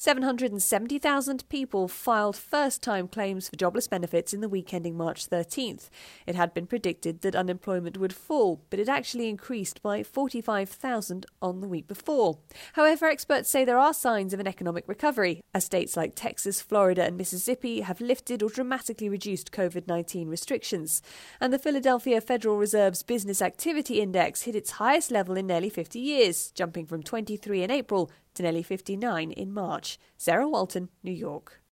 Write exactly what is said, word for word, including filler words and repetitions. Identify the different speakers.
Speaker 1: seven hundred seventy thousand people filed first-time claims for jobless benefits in the week ending March thirteenth. It had been predicted that unemployment would fall, but it actually increased by forty-five thousand on the week before. However, experts say there are signs of an economic recovery, as states like Texas, Florida and Mississippi have lifted or dramatically reduced COVID nineteen restrictions. And the Philadelphia Federal Reserve's Business Activity Index hit its highest level in nearly fifty years, jumping from twenty-three in April to nearly fifty-nine in March. Sarah Walton, New York.